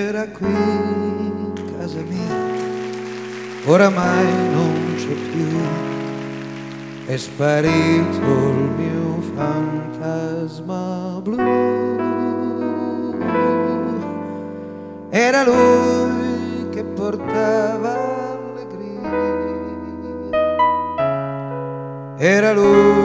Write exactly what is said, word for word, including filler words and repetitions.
era qui casa mia, oramai non c'è più, è sparito il mio fantasma blu. Era lui che portava allegria, era lui